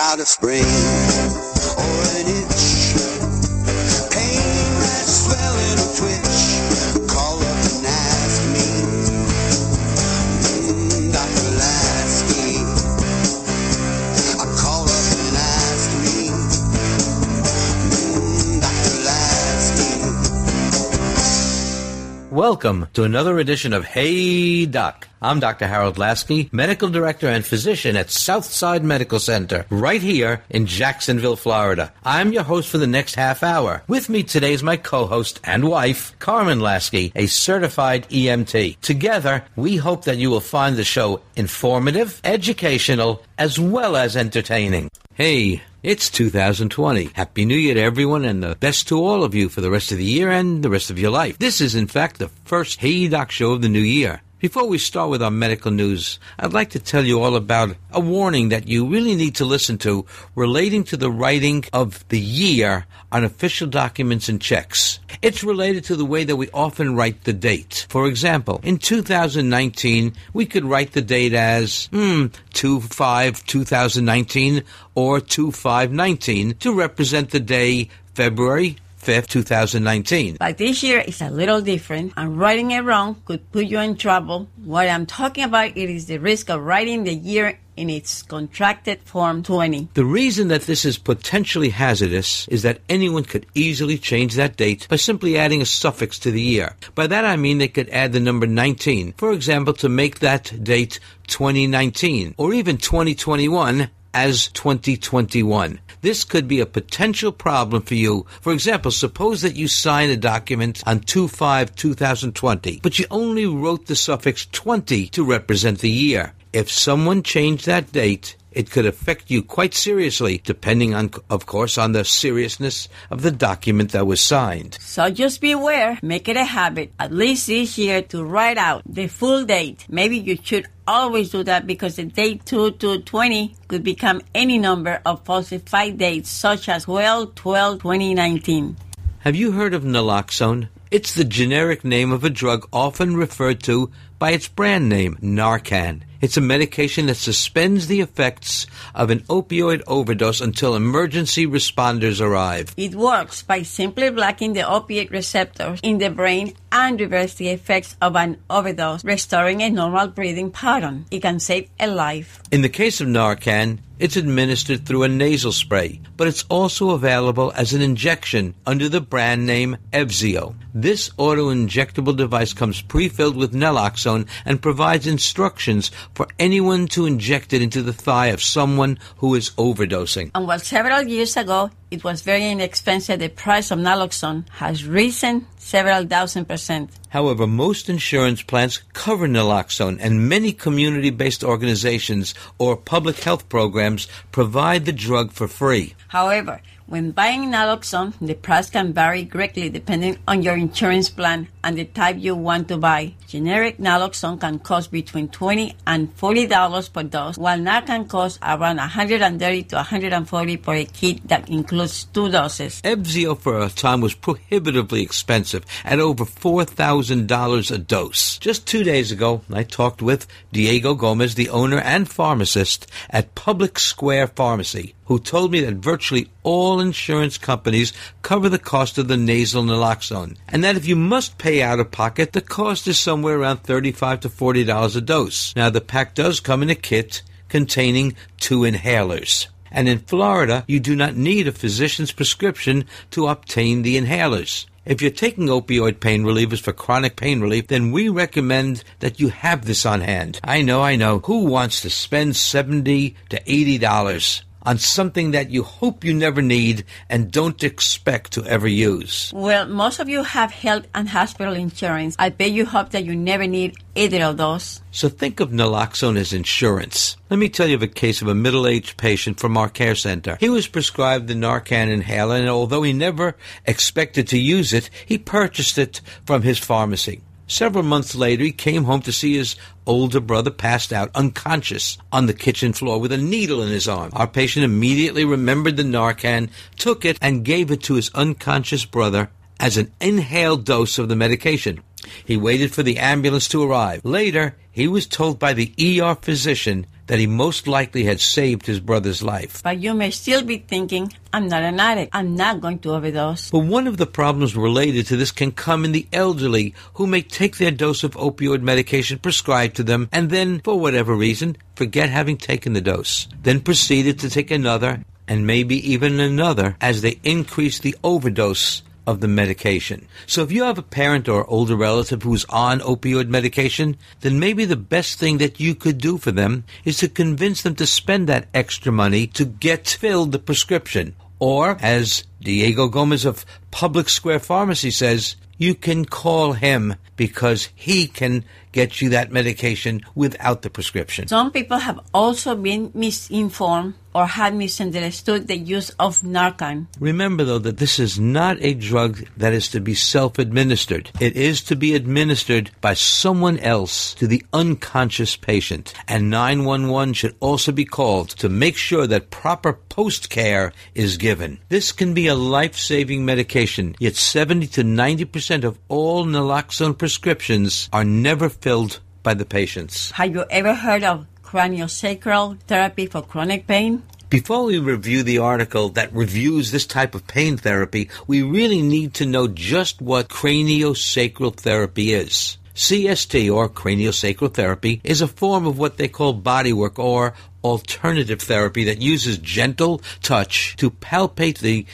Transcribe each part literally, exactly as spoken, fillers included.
got a sprain or an itch, pain, rash, swelling or twitch, call up and ask me, mm, Doctor Lasky. I call up and ask me, mm, Doctor Lasky. Welcome to another edition of Hey Doc. I'm Doctor Harold Lasky, Medical Director and Physician at Southside Medical Center, right here in Jacksonville, Florida. I'm your host for the next half hour. With me today is my co-host and wife, Carmen Lasky, a certified E M T. Together, we hope that you will find the show informative, educational, as well as entertaining. Hey, it's two thousand twenty. Happy New Year to everyone, and the best to all of you for the rest of the year and the rest of your life. This is, in fact, the first Hey Doc show of the new year. Before we start with our medical news, I'd like to tell you all about a warning that you really need to listen to relating to the writing of the year on official documents and checks. It's related to the way that we often write the date. For example, in two thousand nineteen, we could write the date as, hmm, two five twenty nineteen or two five nineteen to represent the day February fifth, two thousand nineteen. But this year is a little different, and writing it wrong could put you in trouble. What I'm talking about it is the risk of writing the year in its contracted form twenty. The reason that this is potentially hazardous is that anyone could easily change that date by simply adding a suffix to the year. By that I mean they could add the number nineteen, for example, to make that date twenty nineteen, or even twenty twenty-one as twenty twenty-one. This could be a potential problem for you. For example, suppose that you sign a document on two five twenty twenty, but you only wrote the suffix twenty to represent the year. If someone changed that date, it could affect you quite seriously, depending on, of course, on the seriousness of the document that was signed. So just beware. Make it a habit, at least this year, to write out the full date. Maybe you should always do that, because the date two two twenty could become any number of falsified dates, such as twelve twelve twenty nineteen. Have you heard of naloxone? It's the generic name of a drug often referred to by its brand name, Narcan. It's a medication that suspends the effects of an opioid overdose until emergency responders arrive. It works by simply blocking the opiate receptors in the brain and reverse the effects of an overdose, restoring a normal breathing pattern. It can save a life. In the case of Narcan, it's administered through a nasal spray, but it's also available as an injection under the brand name Evzio. This auto-injectable device comes pre-filled with naloxone and provides instructions for anyone to inject it into the thigh of someone who is overdosing. And while several years ago it was very inexpensive, the price of naloxone has risen several thousand percent. However, most insurance plans cover naloxone, and many community-based organizations or public health programs provide the drug for free. However, when buying naloxone, the price can vary greatly depending on your insurance plan and the type you want to buy. Generic naloxone can cost between twenty dollars and forty dollars per dose, while Narcan costs around one hundred thirty dollars to one hundred forty dollars for a kit that includes two doses. Evzio for a time was prohibitively expensive at over four thousand dollars a dose. Just two days ago, I talked with Diego Gomez, the owner and pharmacist at Public Square Pharmacy, who told me that virtually all insurance companies cover the cost of the nasal naloxone, and that if you must pay out of pocket, the cost is somewhere around thirty-five to forty dollars a dose. Now, the pack does come in a kit containing two inhalers. And in Florida, you do not need a physician's prescription to obtain the inhalers. If you're taking opioid pain relievers for chronic pain relief, then we recommend that you have this on hand. I know, I know. Who wants to spend seventy to eighty dollars on something that you hope you never need and don't expect to ever use? Well, most of you have health and hospital insurance. I bet you hope that you never need either of those. So think of naloxone as insurance. Let me tell you of a case of a middle-aged patient from our care center. He was prescribed the Narcan inhaler, and although he never expected to use it, he purchased it from his pharmacy. Several months later, he came home to see his older brother passed out, unconscious, on the kitchen floor with a needle in his arm. Our patient immediately remembered the Narcan, took it, and gave it to his unconscious brother as an inhaled dose of the medication. He waited for the ambulance to arrive. Later, he was told by the E R physician that he most likely had saved his brother's life. But you may still be thinking, I'm not an addict. I'm not going to overdose. But one of the problems related to this can come in the elderly who may take their dose of opioid medication prescribed to them and then, for whatever reason, forget having taken the dose. Then proceeded to take another and maybe even another as they increase the overdose of the medication. So if you have a parent or older relative who's on opioid medication, then maybe the best thing that you could do for them is to convince them to spend that extra money to get filled the prescription. Or, as Diego Gomez of Public Square Pharmacy says, you can call him because he can get you that medication without the prescription. Some people have also been misinformed or had misunderstood the use of Narcan. Remember, though, that this is not a drug that is to be self-administered. It is to be administered by someone else to the unconscious patient. And nine one one should also be called to make sure that proper post-care is given. This can be a life-saving medication, yet seventy to ninety percent of all naloxone prescriptions are never filled by the patients. Have you ever heard of craniosacral therapy for chronic pain? Before we review the article that reviews this type of pain therapy, we really need to know just what craniosacral therapy is. C S T, or craniosacral therapy, is a form of what they call bodywork or alternative therapy that uses gentle touch to palpate the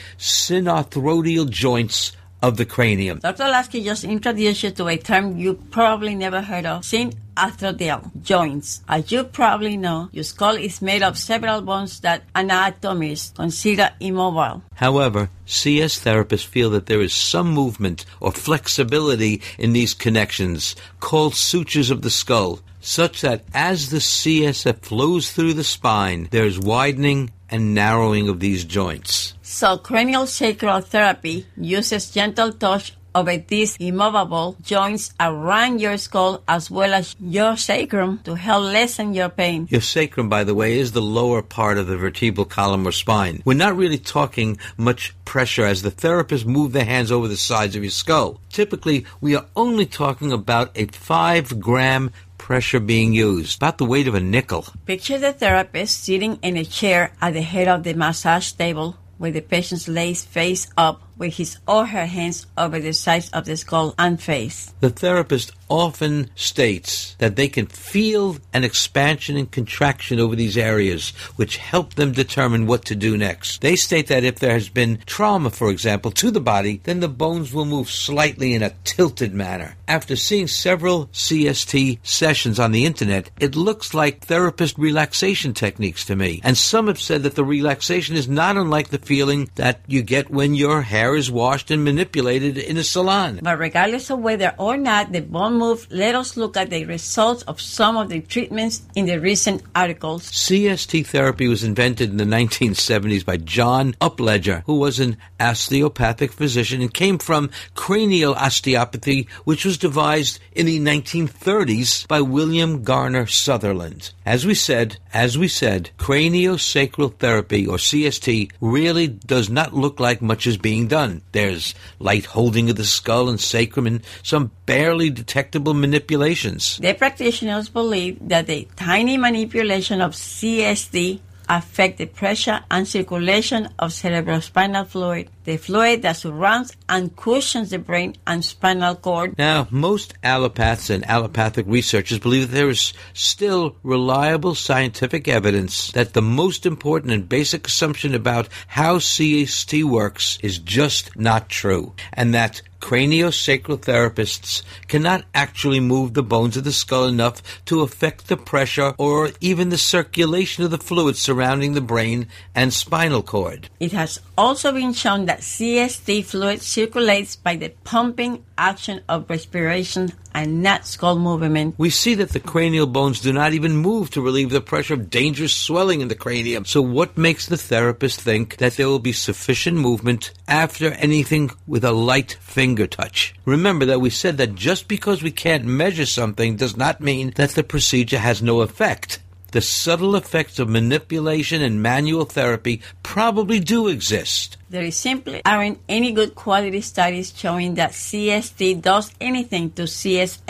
synovial joints of the cranium. Doctor Lasky just introduced you to a term you probably never heard of, synovial joints. As you probably know, your skull is made of several bones that anatomists consider immobile. However, C S therapists feel that there is some movement or flexibility in these connections, called sutures of the skull, such that as the C S F flows through the spine, there is widening and narrowing of these joints. So craniosacral therapy uses gentle touch over these immovable joints around your skull as well as your sacrum to help lessen your pain. Your sacrum, by the way, is the lower part of the vertebral column or spine. We're not really talking much pressure as the therapists move their hands over the sides of your skull. Typically, we are only talking about a five gram pressure being used, about the weight of a nickel. Picture the therapist sitting in a chair at the head of the massage table where the patient lays face up with his or her hands over the sides of the skull and face. The therapist often states that they can feel an expansion and contraction over these areas, which help them determine what to do next. They state that if there has been trauma, for example, to the body, then the bones will move slightly in a tilted manner. After seeing several C S T sessions on the internet, it looks like therapist relaxation techniques to me. And some have said that the relaxation is not unlike the feeling that you get when your hair is washed and manipulated in a salon. But regardless of whether or not the bone moved, let us look at the results of some of the treatments in the recent articles. C S T therapy was invented in the nineteen seventies by John Upledger, who was an osteopathic physician and came from cranial osteopathy, which was devised in the nineteen thirties by William Garner Sutherland. As we said, as we said, craniosacral therapy, or C S T, really does not look like much is being done. There's light holding of the skull and sacrum and some barely detectable manipulations. The practitioners believe that the tiny manipulation of C S T affect the pressure and circulation of cerebrospinal fluid, the fluid that surrounds and cushions the brain and spinal cord. Now, most allopaths and allopathic researchers believe that there is still reliable scientific evidence that the most important and basic assumption about how C S T works is just not true, and that craniosacral therapists cannot actually move the bones of the skull enough to affect the pressure or even the circulation of the fluid surrounding the brain and spinal cord. It has also been shown that C S T fluid circulates by the pumping action of respiration and not skull movement. We see that the cranial bones do not even move to relieve the pressure of dangerous swelling in the cranium. So what makes the therapist think that there will be sufficient movement after anything with a light finger touch? Remember that we said that just because we can't measure something does not mean that the procedure has no effect. The subtle effects of manipulation and manual therapy probably do exist. There is simply aren't any good quality studies showing that C S T does anything to C S F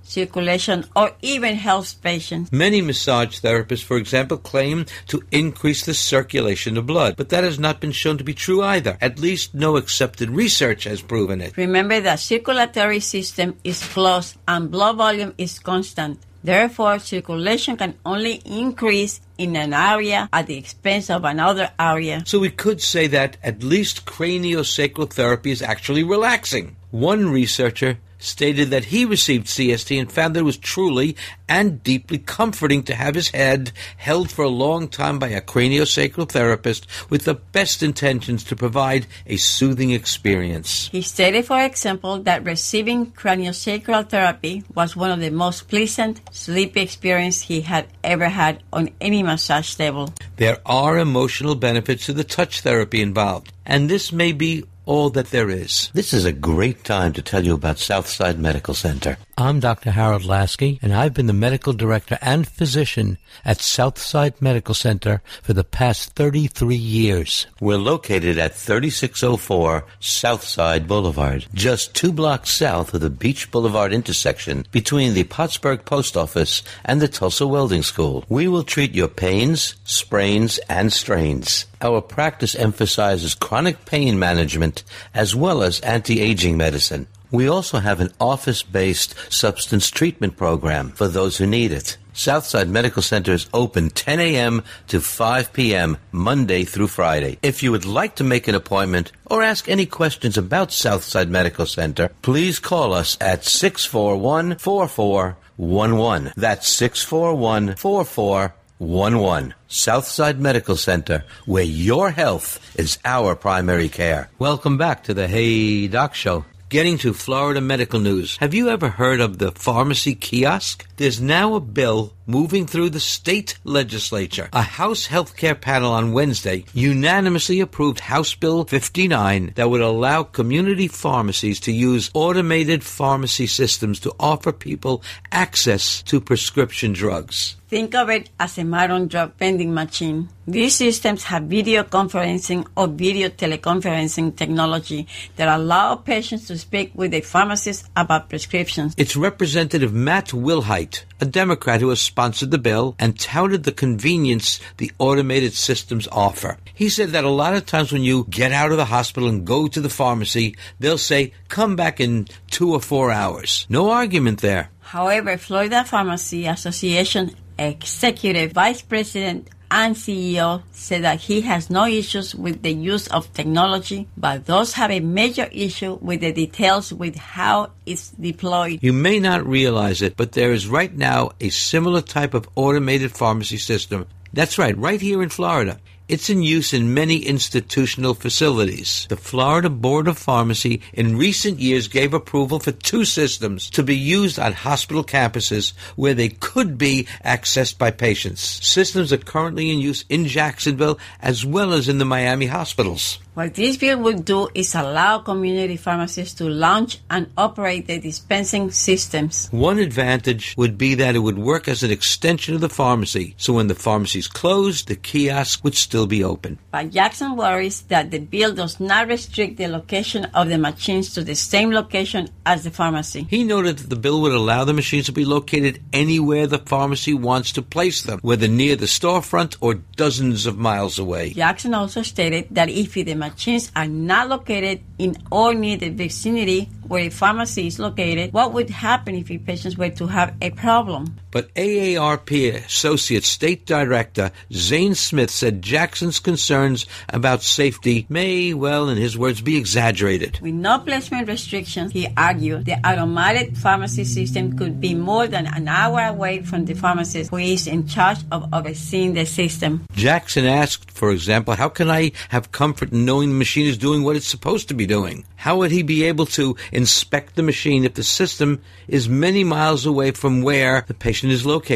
circulation, or even helps patients. Many massage therapists, for example, claim to increase the circulation of blood, but that has not been shown to be true either. At least no accepted research has proven it. Remember that circulatory system is closed and blood volume is constant. Therefore, circulation can only increase in an area at the expense of another area. So we could say that at least craniosacral therapy is actually relaxing. One researcher stated that he received C S T and found that it was truly and deeply comforting to have his head held for a long time by a craniosacral therapist with the best intentions to provide a soothing experience. He stated, for example, that receiving craniosacral therapy was one of the most pleasant, sleepy experiences he had ever had on any massage table. There are emotional benefits to the touch therapy involved, and this may be all that there is. This is a great time to tell you about Southside Medical Center. I'm Doctor Harold Lasky, and I've been the medical director and physician at Southside Medical Center for the past thirty-three years. We're located at thirty-six oh four Southside Boulevard, just two blocks south of the Beach Boulevard intersection between the Pottsburg Post Office and the Tulsa Welding School. We will treat your pains, sprains, and strains. Our practice emphasizes chronic pain management as well as anti-aging medicine. We also have an office-based substance treatment program for those who need it. Southside Medical Center is open ten a.m. to five p.m. Monday through Friday. If you would like to make an appointment or ask any questions about Southside Medical Center, please call us at six four one, four four one one. That's six four one, four four one one. Southside Medical Center, where your health is our primary care. Welcome back to the Hey Doc Show. Getting to Florida medical news. Have you ever heard of the pharmacy kiosk? There's now a bill moving through the state legislature. A House healthcare panel on Wednesday unanimously approved House Bill fifty-nine that would allow community pharmacies to use automated pharmacy systems to offer people access to prescription drugs. Think of it as a modern drug vending machine. These systems have video conferencing or video teleconferencing technology that allow patients to speak with a pharmacist about prescriptions. It's Representative Matt Wilhite, a Democrat who has sponsored the bill and touted the convenience the automated systems offer. He said that a lot of times when you get out of the hospital and go to the pharmacy, they'll say, come back in two or four hours. No argument there. However, Florida Pharmacy Association Executive Vice President and C E O said that he has no issues with the use of technology, but does have a major issue with the details with how it's deployed. You may not realize it, but there is right now a similar type of automated pharmacy system. That's right, right here in Florida. It's in use in many institutional facilities. The Florida Board of Pharmacy in recent years gave approval for two systems to be used on hospital campuses where they could be accessed by patients. Systems are currently in use in Jacksonville as well as in the Miami hospitals. What this bill would do is allow community pharmacies to launch and operate the dispensing systems. One advantage would be that it would work as an extension of the pharmacy, so when the pharmacy is closed, the kiosk would still be open. But Jackson worries that the bill does not restrict the location of the machines to the same location as the pharmacy. He noted that the bill would allow the machines to be located anywhere the pharmacy wants to place them, whether near the storefront or dozens of miles away. Jackson also stated that if the machines are not located in or near the vicinity where a pharmacy is located, what would happen if your patients were to have a problem? But A A R P Associate State Director Zane Smith said Jackson's concerns about safety may, well, in his words, be exaggerated. With no placement restrictions, he argued, the automated pharmacy system could be more than an hour away from the pharmacist who is in charge of overseeing the system. Jackson asked, for example, how can I have comfort in knowing the machine is doing what it's supposed to be doing? How would he be able to inspect the machine if the system is many miles away from where the patient is located?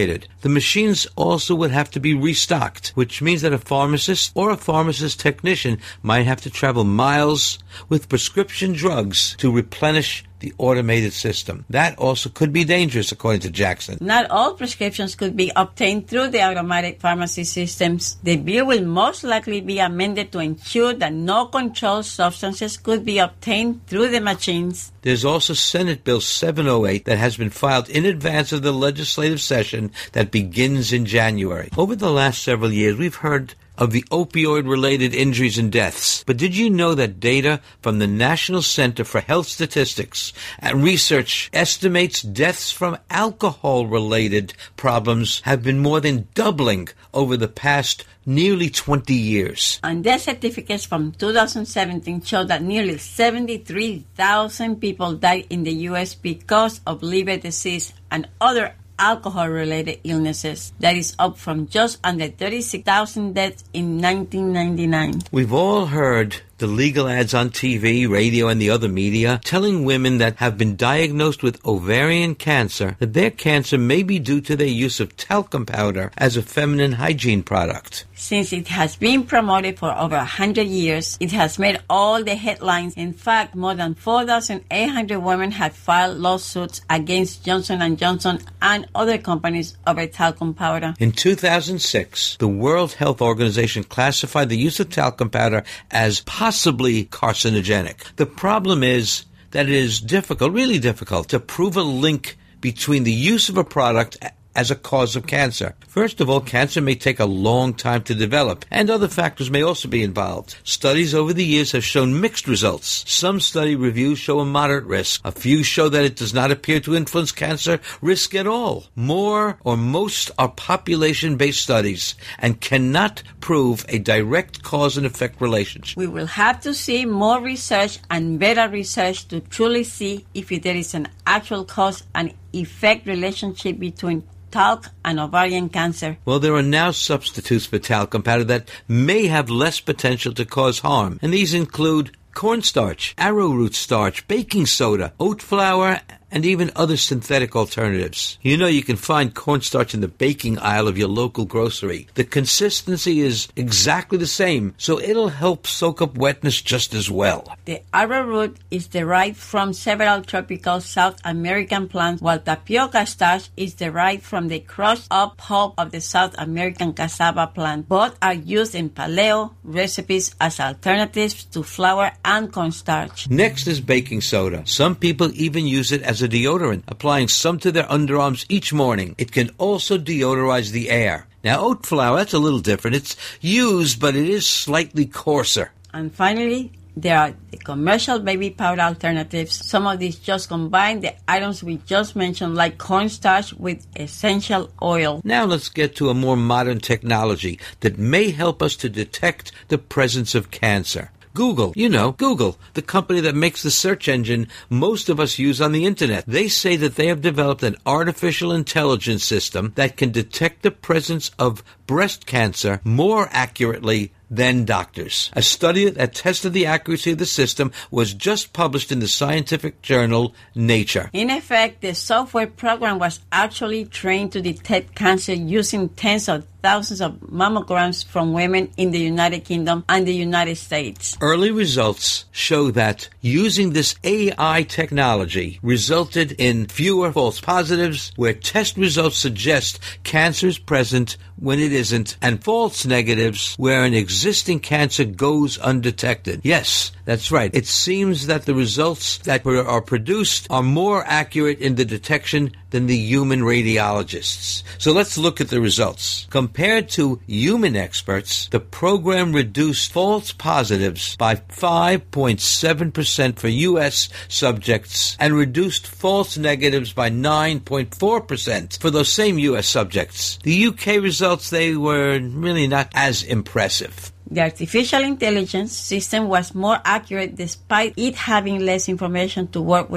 the machines also would have to be restocked, which means that a pharmacist or a pharmacist technician might have to travel miles with prescription drugs to replenish the automated system. That also could be dangerous, according to Jackson. Not all prescriptions could be obtained through the automatic pharmacy systems. The bill will most likely be amended to ensure that no controlled substances could be obtained through the machines. There's also Senate Bill seven oh eight that has been filed in advance of the legislative session that begins in January. Over the last several years, we've heard of the opioid-related injuries and deaths. But did you know that data from the National Center for Health Statistics and Research estimates deaths from alcohol-related problems have been more than doubling over the past nearly twenty years? And death certificates from two thousand seventeen show that nearly seventy-three thousand people died in the U S because of liver disease and other alcohol-related illnesses. That is up from just under thirty-six thousand deaths in nineteen ninety-nine. We've all heard the legal ads on T V, radio, and the other media telling women that have been diagnosed with ovarian cancer that their cancer may be due to their use of talcum powder as a feminine hygiene product. Since it has been promoted for over one hundred years, it has made all the headlines. In fact, more than four thousand eight hundred women have filed lawsuits against Johnson and Johnson and other companies over talcum powder. In two thousand six, the World Health Organization classified the use of talcum powder as possibly carcinogenic. The problem is that it is difficult, really difficult, to prove a link between the use of a product as a cause of cancer. First of all, cancer may take a long time to develop, and other factors may also be involved. Studies over the years have shown mixed results. Some study reviews show a moderate risk. A few show that it does not appear to influence cancer risk at all. More or most are population-based studies and cannot prove a direct cause and effect relationship. We will have to see more research and better research to truly see if there is an actual cause and effect relationship between talc and ovarian cancer. Well, there are now substitutes for talcum powder that may have less potential to cause harm, and these include cornstarch, arrowroot starch, baking soda, oat flour, and even other synthetic alternatives. You know you can find cornstarch in the baking aisle of your local grocery. The consistency is exactly the same, so it'll help soak up wetness just as well. The arrowroot is derived from several tropical South American plants, while tapioca starch is derived from the crushed-up pulp of the South American cassava plant. Both are used in paleo recipes as alternatives to flour and cornstarch. Next is baking soda. Some people even use it as a deodorant, applying some to their underarms each morning. It can also deodorize the air. Now, oat flour, that's a little different. It's used, but it is slightly coarser. And finally, there are the commercial baby powder alternatives. Some of these just combine the items we just mentioned, like cornstarch with essential oil. Now let's get to a more modern technology that may help us to detect the presence of cancer. Google, you know, Google, the company that makes the search engine most of us use on the internet. They say that they have developed an artificial intelligence system that can detect the presence of breast cancer more accurately than doctors. A study that tested the accuracy of the system was just published in the scientific journal Nature. In effect, the software program was actually trained to detect cancer using tens of thousands of mammograms from women in the United Kingdom and the United States. Early results show that using this A I technology resulted in fewer false positives, where test results suggest cancer is present when it isn't, and false negatives where an existing cancer goes undetected. Yes, that's right. It seems that the results that are produced are more accurate in the detection than the human radiologists. So let's look at the results. Compared to human experts, the program reduced false positives by five point seven percent for U S subjects and reduced false negatives by nine point four percent for those same U S subjects. The U K results, they were really not as impressive. The artificial intelligence system was more accurate despite it having less information to work with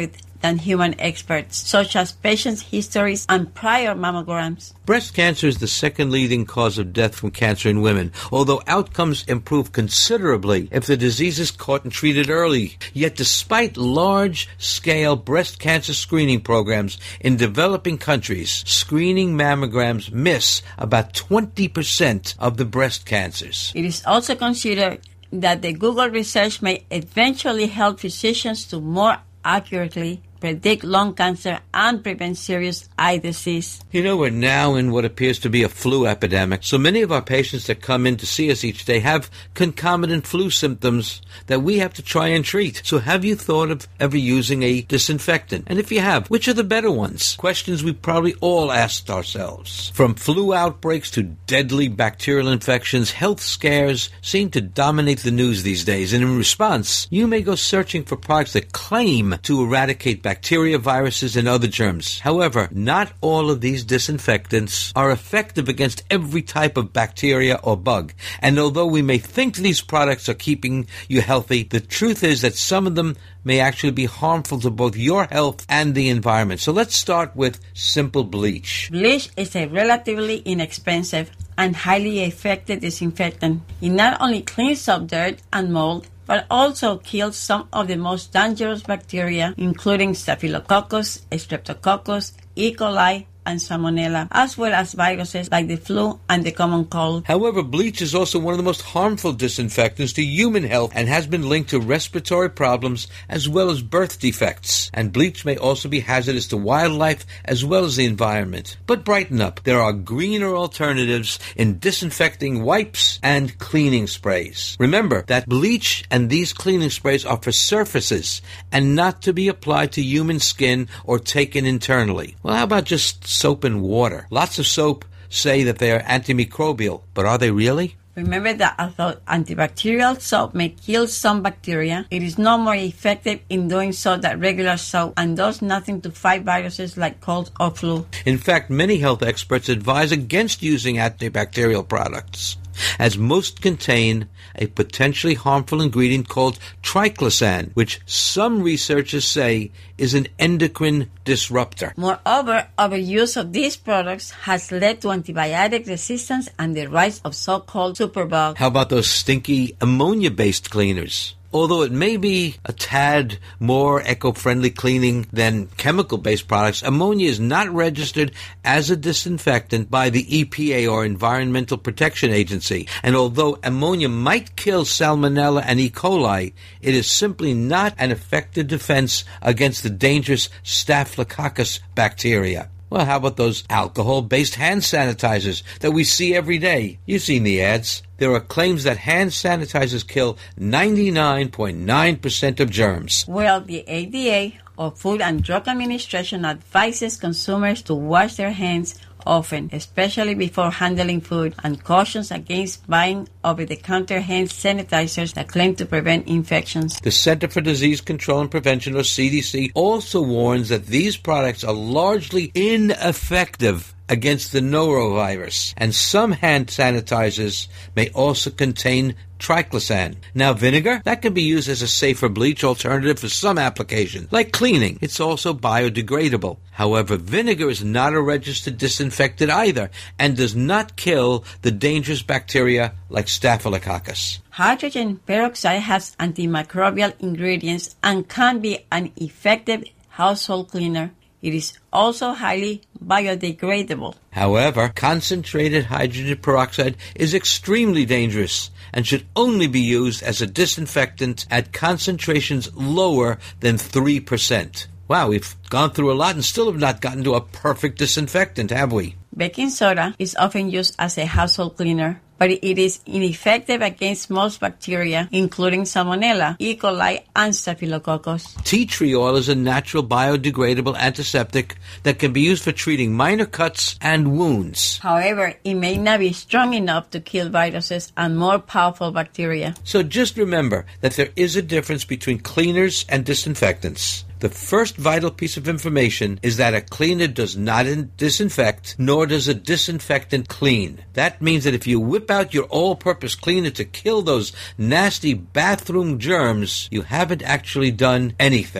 than human experts, such as patients' histories and prior mammograms. Breast cancer is the second leading cause of death from cancer in women, although outcomes improve considerably if the disease is caught and treated early. Yet despite large-scale breast cancer screening programs in developing countries, screening mammograms miss about twenty percent of the breast cancers. It is also considered that the Google research may eventually help physicians to more accurately predict lung cancer and prevent serious eye disease. You know, we're now in what appears to be a flu epidemic, so many of our patients that come in to see us each day have concomitant flu symptoms that we have to try and treat. So have you thought of ever using a disinfectant? And if you have, which are the better ones? Questions we probably all asked ourselves. From flu outbreaks to deadly bacterial infections, health scares seem to dominate the news these days, and in response, you may go searching for products that claim to eradicate bacteria, viruses, and other germs. However, not all of these disinfectants are effective against every type of bacteria or bug. And although we may think these products are keeping you healthy, the truth is that some of them may actually be harmful to both your health and the environment. So let's start with simple bleach. Bleach is a relatively inexpensive and highly effective disinfectant. It not only cleans up dirt and mold, but also kills some of the most dangerous bacteria, including Staphylococcus, Streptococcus, E. coli, and Salmonella, as well as viruses like the flu and the common cold. However, bleach is also one of the most harmful disinfectants to human health and has been linked to respiratory problems as well as birth defects. And bleach may also be hazardous to wildlife as well as the environment. But brighten up. There are greener alternatives in disinfecting wipes and cleaning sprays. Remember that bleach and these cleaning sprays are for surfaces and not to be applied to human skin or taken internally. Well, how about just soap and water? Lots of soap say that they are antimicrobial, but are they really? Remember that although antibacterial soap may kill some bacteria, it is no more effective in doing so than regular soap and does nothing to fight viruses like cold or flu. In fact, many health experts advise against using antibacterial products, as most contain a potentially harmful ingredient called triclosan, which some researchers say is an endocrine disruptor. Moreover, overuse of these products has led to antibiotic resistance and the rise of so-called superbugs. How about those stinky ammonia-based cleaners? Although it may be a tad more eco-friendly cleaning than chemical-based products, ammonia is not registered as a disinfectant by the E P A or Environmental Protection Agency. And although ammonia might kill Salmonella and E. coli, it is simply not an effective defense against the dangerous Staphylococcus bacteria. Well, how about those alcohol-based hand sanitizers that we see every day? You've seen the ads. There are claims that hand sanitizers kill ninety-nine point nine percent of germs. Well, the A D A, or Food and Drug Administration, advises consumers to wash their hands often, especially before handling food, and cautions against buying over-the-counter hand sanitizers that claim to prevent infections. The Center for Disease Control and Prevention, or C D C, also warns that these products are largely ineffective against the norovirus, and some hand sanitizers may also contain triclosan. Now, vinegar, that can be used as a safer bleach alternative for some applications, like cleaning. It's also biodegradable. However, vinegar is not a registered disinfectant either, and does not kill the dangerous bacteria like Staphylococcus. Hydrogen peroxide has antimicrobial ingredients and can be an effective household cleaner. It is also highly biodegradable. However, concentrated hydrogen peroxide is extremely dangerous and should only be used as a disinfectant at concentrations lower than three percent. Wow, we've gone through a lot and still have not gotten to a perfect disinfectant, have we? Baking soda is often used as a household cleaner, but it is ineffective against most bacteria, including Salmonella, E. coli, and Staphylococcus. Tea tree oil is a natural biodegradable antiseptic that can be used for treating minor cuts and wounds. However, it may not be strong enough to kill viruses and more powerful bacteria. So just remember that there is a difference between cleaners and disinfectants. The first vital piece of information is that a cleaner does not disinfect, nor does a disinfectant clean. That means that if you whip out your all-purpose cleaner to kill those nasty bathroom germs, you haven't actually done anything.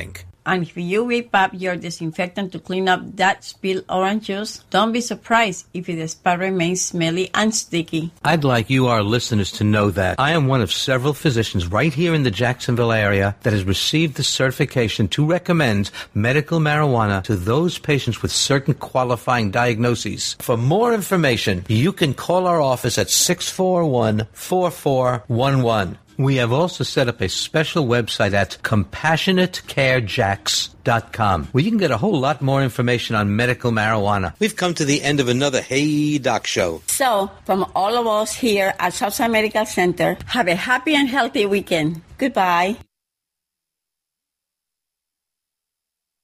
And if you whip up your disinfectant to clean up that spilled orange juice, don't be surprised if the spot remains smelly and sticky. I'd like you, our listeners, to know that I am one of several physicians right here in the Jacksonville area that has received the certification to recommend medical marijuana to those patients with certain qualifying diagnoses. For more information, you can call our office at six four one, four four one one. We have also set up a special website at compassionate care jacks dot com, where you can get a whole lot more information on medical marijuana. We've come to the end of another Hey Doc show. So, from all of us here at Southside Medical Center, have a happy and healthy weekend. Goodbye.